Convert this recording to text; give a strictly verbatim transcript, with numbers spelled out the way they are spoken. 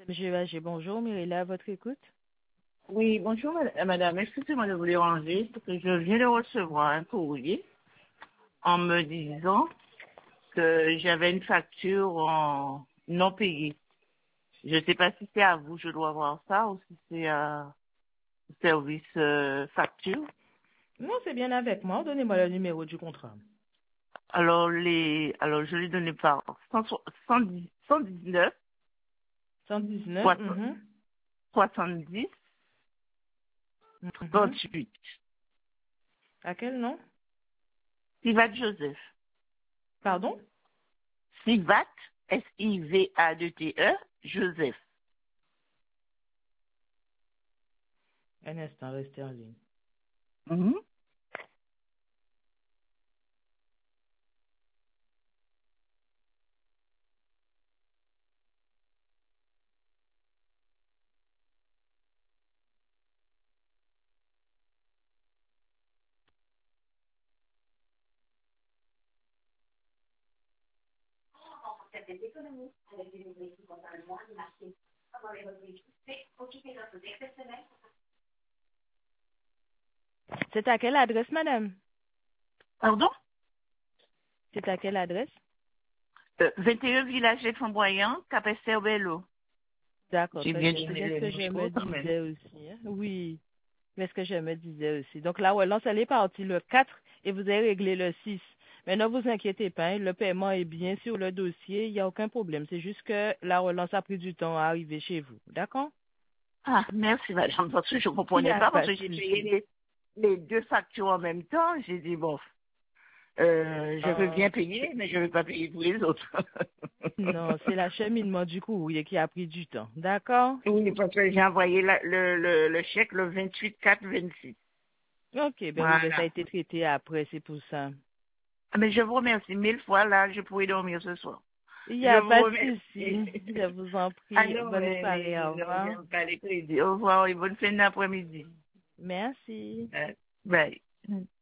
Monsieur Haché, bonjour, Mirella, à votre écoute. Oui, bonjour mad- madame. Excusez-moi de vous déranger, parce que je viens de recevoir un courrier en me disant que j'avais une facture en non payée. Je ne sais pas si c'est à vous, je dois voir ça, ou si c'est à service euh, facture. Non, c'est bien avec moi. Donnez-moi le numéro du contrat. Alors, les, alors je l'ai donné par cent soixante-dix, cent dix-neuf, cent dix-neuf, mhm, soixante-dix, mhm. trente-huit. À quel nom? Sivat Joseph. Pardon? Sivat, S I V A D T E, Joseph. Un instant, restez en ligne. Mhm. C'est à quelle adresse, madame? Pardon? C'est à quelle adresse? Euh, vingt et un village des Flamboyants, Capesterbello. D'accord, J'ai très bien bien. C'est donné bien ce le que je numéro me quand même. disais aussi, hein. Oui, mais ce que je me disais aussi. Donc la relance, elle est partie le quatre et vous avez réglé le six. Mais ne vous inquiétez pas, hein, le paiement est bien sur le dossier, il n'y a aucun problème. C'est juste que la relance a pris du temps à arriver chez vous. D'accord? Ah, merci madame, parce que je ne Il n'y comprenais a pas, parce pas de que j'ai payé souci. les, les deux factures en même temps. J'ai dit, bon, euh, je veux Euh, bien payer, mais je ne veux pas payer pour les autres. Non, c'est l'acheminement du courrier qui a pris du temps. D'accord? Oui, parce que j'ai envoyé la- le, le, le chèque le vingt-huit quatre vingt-six. Ok, ben oui, ben ça a Voilà. été traité après, c'est pour ça. Ah, mais je vous remercie mille fois, là, je pourrais dormir ce soir. Il n'y Je a vous pas de remercie. souci. Je vous en Ah prie. non, Bonne mais, soirée, mais au non, revoir. j'aime pas les crédits. Au revoir et bonne fin d'après-midi. Merci. Euh, bye.